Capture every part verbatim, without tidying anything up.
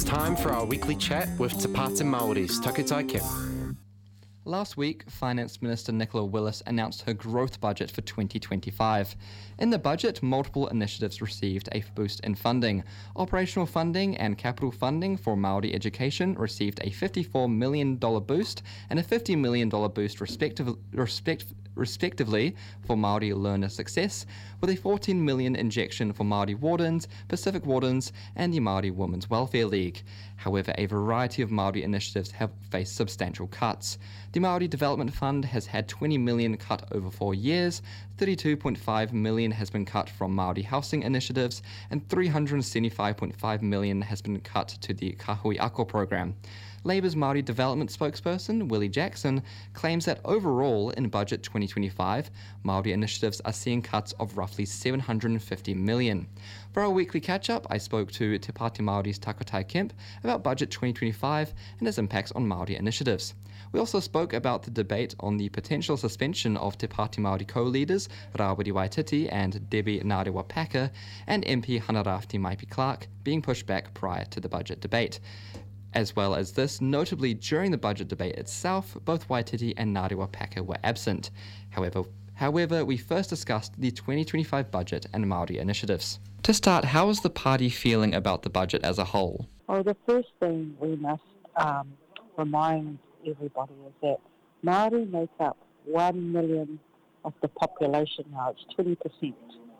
Time for our weekly chat with Te Pāti Māori's Takutai Kim. Last week, Finance Minister Nicola Willis announced her growth budget for twenty twenty-five. In the budget, multiple initiatives received a boost in funding. Operational funding and capital funding for Māori education received a fifty-four million dollars boost and a fifty million dollars boost respective, respect, respectively for Māori learner success, with a fourteen million dollars injection for Māori Wardens, Pacific Wardens and the Māori Women's Welfare League. However, a variety of Māori initiatives have faced substantial cuts. The Māori Development Fund has had twenty million dollars cut over four years, thirty-two point five million dollars has been cut from Māori housing initiatives, and three hundred seventy-five point five million dollars has been cut to the Kahui Ako program. Labour's Māori Development spokesperson, Willie Jackson, claims that overall in Budget twenty twenty-five, Māori initiatives are seeing cuts of roughly seven hundred fifty million dollars. For our weekly catch-up, I spoke to Te Pāti Māori's Takutai Kemp about Budget twenty twenty-five and its impacts on Māori initiatives. We also spoke about the debate on the potential suspension of Te Pāti Māori co-leaders Rawiri Waititi and Debbie Ngarewa Packer and M P Hanarafti Maipi Clark being pushed back prior to the budget debate. As well as this, notably during the budget debate itself, both Waititi and Ngarewa Packer were absent. However, however, we first discussed the twenty twenty-five budget and Māori initiatives. To start, how is the party feeling about the budget as a whole? Well, the first thing we must um, remind everybody is that Māori make up one million of the population now. It's twenty percent.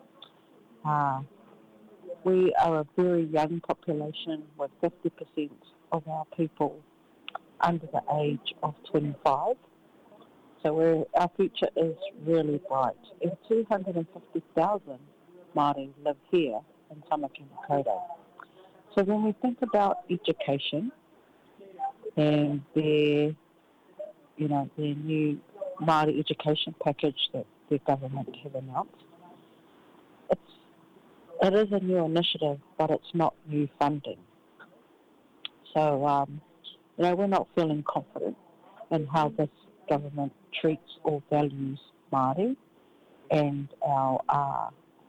Uh, we are a very young population with fifty percent of our people under the age of twenty-five. So we're, our future is really bright. And two hundred fifty thousand Māori live here in Tamaki Makaurau. So when we think about education and their, you know, their new Māori education package that the government have announced, it's, it is a new initiative, but it's not new funding. So, um, you know, we're not feeling confident in how this government treats or values Māori and our uh,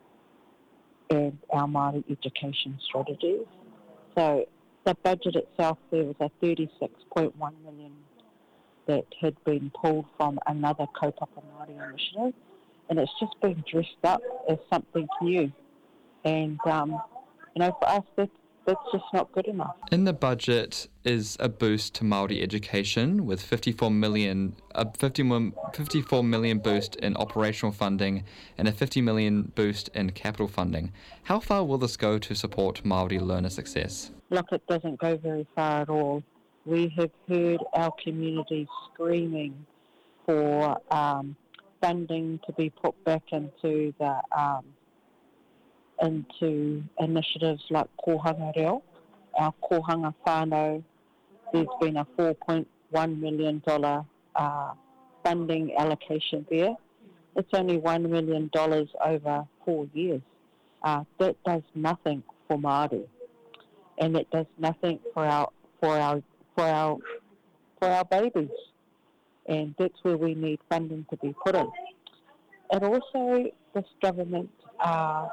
and our Māori education strategies. So the budget itself, there was a thirty-six point one million dollars that had been pulled from another Kaupapa Māori initiative, and it's just been dressed up as something new. And, um, you know, for us, that's, that's just not good enough. In the budget is a boost to Māori education with fifty-four million, a fifty-four million boost in operational funding and a fifty million boost in capital funding. How far will this go to support Māori learner success? Look, it doesn't go very far at all. We have heard our community screaming for um, funding to be put back into the um, into initiatives like Kohanga Reo, our Kohanga Whānau. There's been a four point one million dollars uh, funding allocation there. It's only one million dollars over four years. Uh, that does nothing for Māori, and it does nothing for our for our for our for our babies. And that's where we need funding to be put in. And also, this government uh,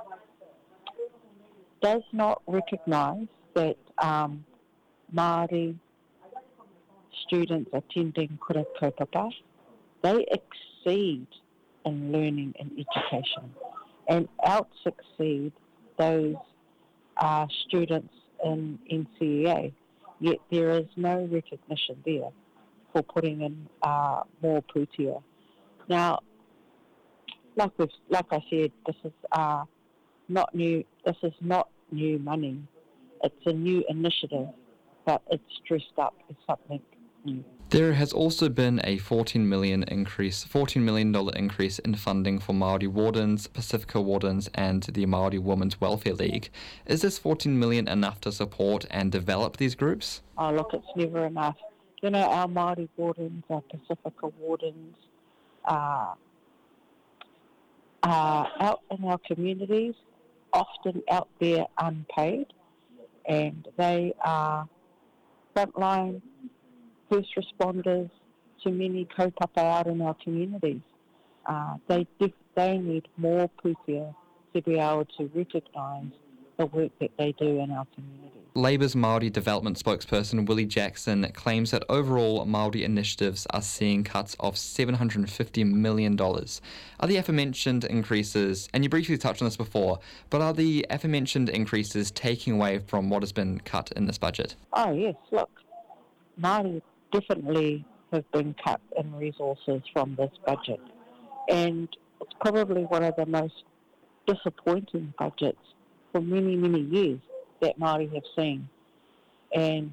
does not recognise that um, Māori students attending Kura Kaupapa, they exceed in learning and education and out-succeed those uh, students in N C E A, yet there is no recognition there for putting in uh, more pūtea. Now, like we've, like I said, this is uh, not new. This is not new money. It's a new initiative, but it's dressed up as something new. There has also been a fourteen million dollars increase, fourteen million dollars increase in funding for Māori Wardens, Pacifica Wardens and the Māori Women's Welfare League. Is this fourteen million dollars enough to support and develop these groups? Oh, look, it's never enough. You know, our Māori Wardens, our Pacifica Wardens, uh, are out in our communities, often out there unpaid, and they are frontline first responders to many kaupapa out in our communities. Uh, they dif- they need more pūtea to be able to recognise the work that they do in our community. Labour's Māori Development spokesperson Willie Jackson claims that overall Māori initiatives are seeing cuts of seven hundred fifty million dollars. Are the aforementioned increases, and you briefly touched on this before, but are the aforementioned increases taking away from what has been cut in this budget? Oh yes, look, Māori definitely have been cut in resources from this budget, and it's probably one of the most disappointing budgets for many, many years that Māori have seen. And,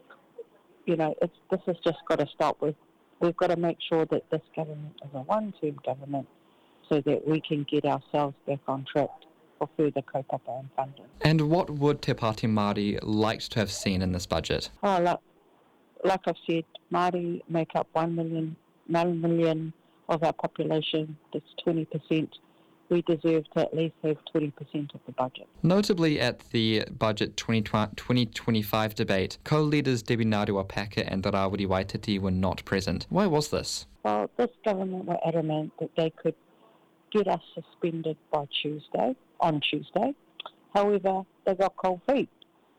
you know, it's, this has just got to stop. With. We've got to make sure that this government is a one-term government so that we can get ourselves back on track for further kaupapa and funding. And what would Te Pāti Māori like to have seen in this budget? Oh, like, like I've said, Māori make up one million, nine million of our population. That's twenty percent. We deserve to at least have twenty percent of the budget. Notably at the Budget twenty twenty-five debate, co-leaders Debbie Ngarewa-Packer and Rawiri Waititi were not present. Why was this? Well, this government were adamant that they could get us suspended by Tuesday, on Tuesday. However, they got cold feet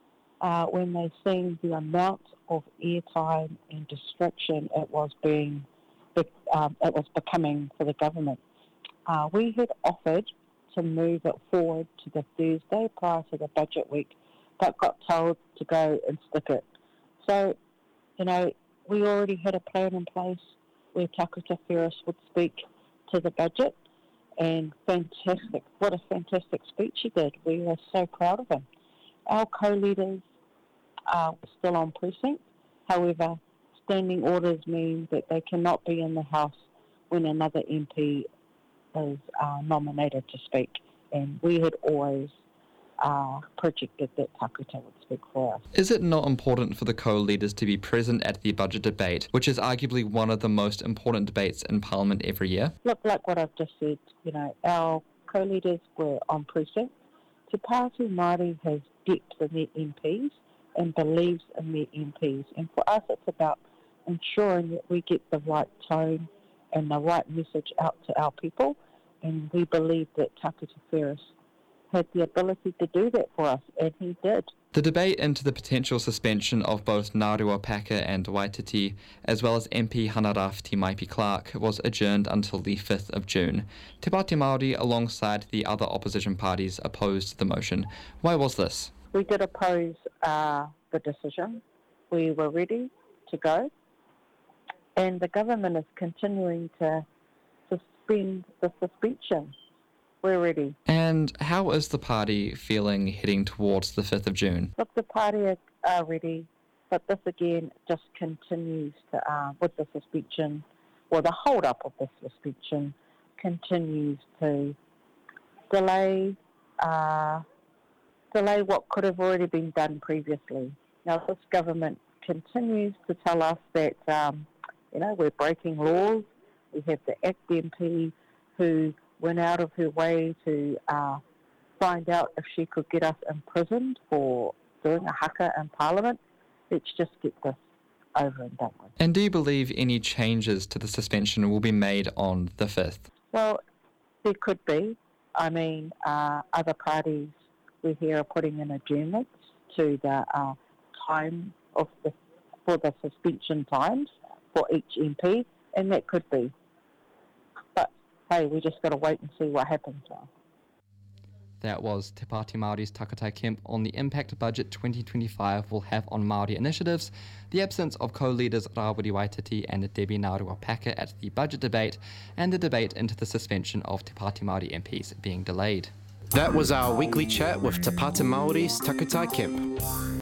uh, when they seen the amount of airtime and distraction it was being, um, it was becoming for the government. Uh, we had offered to move it forward to the Thursday prior to the budget week, but got told to go and stick it. So, you know, we already had a plan in place where Takuta Ferris would speak to the budget, and fantastic, what a fantastic speech he did. We were so proud of him. Our co-leaders are still on precinct. However, standing orders mean that they cannot be in the House when another M P is uh, nominated to speak, and we had always uh, projected that Takuta would speak for us. Is it not important for the co-leaders to be present at the budget debate, which is arguably one of the most important debates in Parliament every year? Look, like what I've just said, you know, our co-leaders were on precinct. Te Pāti Māori has depth in their M Ps and believes in their M Ps, and for us it's about ensuring that we get the right tone and the right message out to our people, and we believe that Takuta Ferris had the ability to do that for us, and he did. The debate into the potential suspension of both Ngarewa-Packer and Waititi, as well as M P Hana Rafiti Maipi-Clark, was adjourned until the fifth of June. Te Pāti Māori, alongside the other opposition parties, opposed the motion. Why was this? We did oppose uh, the decision. We were ready to go. And the government is continuing to suspend the suspension. We're ready. And how is the party feeling heading towards the fifth of June? Look, the party are, are ready, but this again just continues to, uh, with the suspension, or the hold-up of the suspension, continues to delay, uh, delay what could have already been done previously. Now, this government continues to tell us that um, You know, we're breaking laws. We have the ACT M P who went out of her way to uh, find out if she could get us imprisoned for doing a haka in Parliament. Let's just get this over and done with. And do you believe any changes to the suspension will be made on the fifth? Well, there could be. I mean, uh, other parties we hear are putting in adjournments to the uh, time of the, for the suspension times for each M P, and that could be. But, hey, we just got to wait and see what happens now. That was Te Pāti Māori's Takatai Kemp on the impact budget twenty twenty-five will have on Māori initiatives, the absence of co-leaders Rawiri Waititi and Debbie Ngarewa-Packer at the budget debate, and the debate into the suspension of Te Pāti Māori M Ps being delayed. That was our weekly chat with Te Pāti Māori's Takutai Kemp.